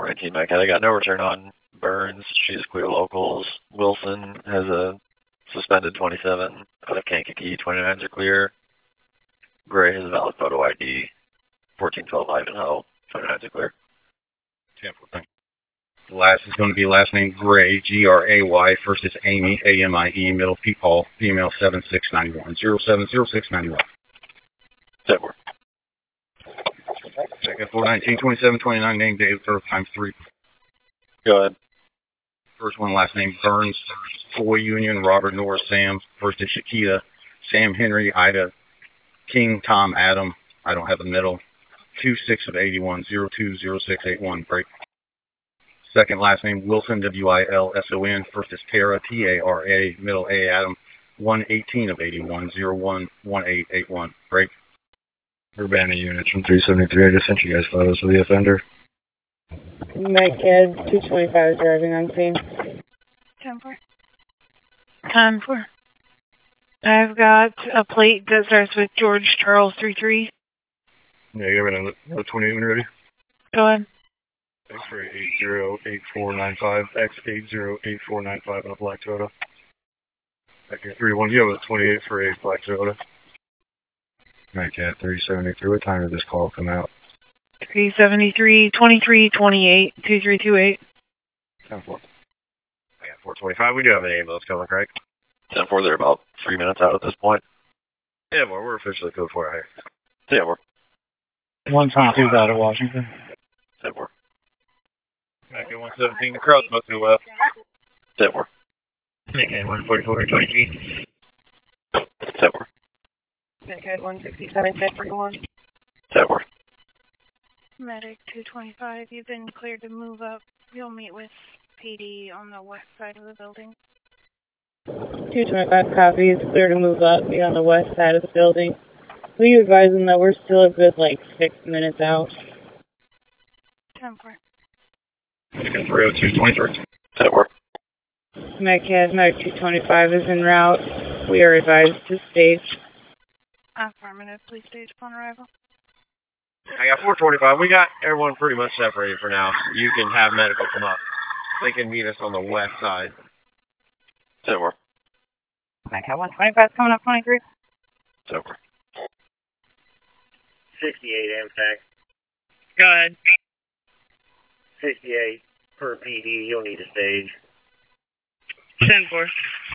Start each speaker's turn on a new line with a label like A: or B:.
A: 419 Mike. I got no return on Burns. She's clear locals. Wilson has a suspended 27 out of Kankakee. 29s are clear. Gray has a valid photo ID. 1412 Ivanhoe. 29s are clear.
B: Tampa, thank you. Last is going to be last name Gray, Gray. First is Amy, Amie. Middle Peepaul, female 7691, 070691.
A: Tampa.
B: Second 419, 27, 29, name, date of birth, time 3.
A: Go ahead.
B: First one, last name Burns, Foy Union, Robert Norris, Sam. First is Shakita, Sam Henry, Ida, King, Tom, Adam. I don't have a middle. 26 of 81, 020681, break. Second last name Wilson, Wilson. First is Tara, Tara, middle A, Adam. 118 of 81, 011881, break.
A: Urbana units from 373. I just sent you guys photos of the offender.
C: My kid, 225 driving on scene.
D: 10-4. 10-4. I've got a plate that starts with George Charles 33.
A: Yeah, you have another 28 when you're ready.
D: Go ahead.
A: X-ray 808495, X808495 on a black Toyota. Accurate 31, you have a 28 for a black Toyota. Night Cat 373, what time did this call come out?
D: 373, 23, 28, 2328.
A: 10-4. I got 425, we do have an ambulance coming, correct? 10-4, they're about 3 minutes out at this point. Yeah, more, we're officially code 4 out here. Yeah, more.
E: 122 out of Washington.
A: 10-4.
E: Back at 117, the crowd's mostly left.
A: 10-4.
E: Okay, 144, 23.
A: 10-4.
C: Okay, 167, 1041.
A: 10-4.
D: Medic 225, you've been cleared to move up. You'll meet with PD on the west side of the building.
C: 225 copies, clear to move up, be on the west side of the building. Will you advise them that we're still a good, 6 minutes out?
D: 10-4.
A: 302, 23. 10-4.
C: Medcad, Medic 225 is en route. We are advised to stage.
D: Affirmative, please stage upon arrival.
A: I got 425. We got everyone pretty much separated for now. You can have medical come up. They can meet us on the west side. 10-4.
C: Medcad 125 coming up 23.
A: 10-4.
F: 68 MTAC.
C: Go ahead.
F: 68 per PD, you'll need a stage.
C: 10-4.